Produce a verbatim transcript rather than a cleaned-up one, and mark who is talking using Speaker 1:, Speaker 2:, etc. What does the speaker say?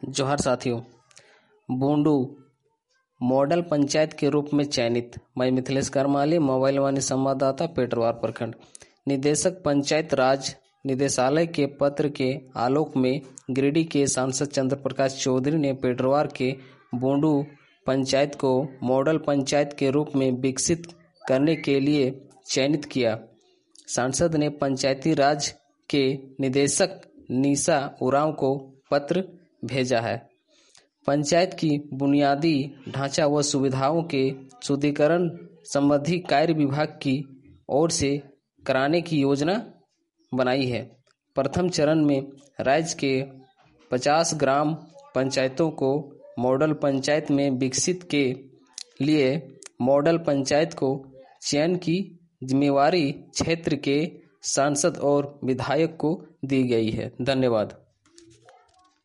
Speaker 1: जोहार साथियों। बूंडू मॉडल पंचायत के रूप में चयनित। मैं मिथिलेश करमाली, मोबाइल वाणी संवाददाता, पेटरवार प्रखंड। निदेशक पंचायत राज निदेशालय के पत्र के आलोक में गिरिडीह के सांसद चंद्र प्रकाश चौधरी ने पेटरवार के बूंडू पंचायत को मॉडल पंचायत के रूप में विकसित करने के लिए चयनित किया। सांसद ने पंचायती राज के निदेशक निशा उरांव को पत्र भेजा है। पंचायत की बुनियादी ढांचा व सुविधाओं के सुदृढ़ीकरण संबंधी कार्य विभाग की ओर से कराने की योजना बनाई है। प्रथम चरण में राज्य के पचास ग्राम पंचायतों को मॉडल पंचायत में विकसित के लिए मॉडल पंचायत को चयन की जिम्मेवारी क्षेत्र के सांसद और विधायक को दी गई है। धन्यवाद।